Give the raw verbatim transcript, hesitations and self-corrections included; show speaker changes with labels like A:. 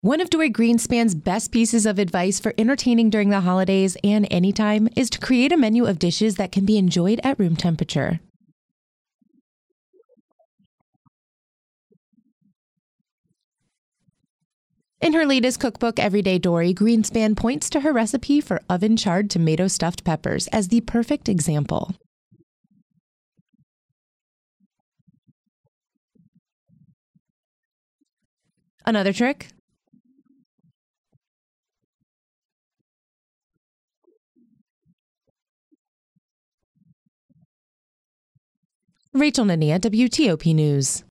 A: One of Dory Greenspan's best pieces of advice for entertaining during the holidays and anytime is to create a menu of dishes that can be enjoyed at room temperature. In her latest cookbook, Everyday Dory, Greenspan points to her recipe for oven-charred tomato stuffed peppers as the perfect example. Another trick? Rachel Nania, W T O P News.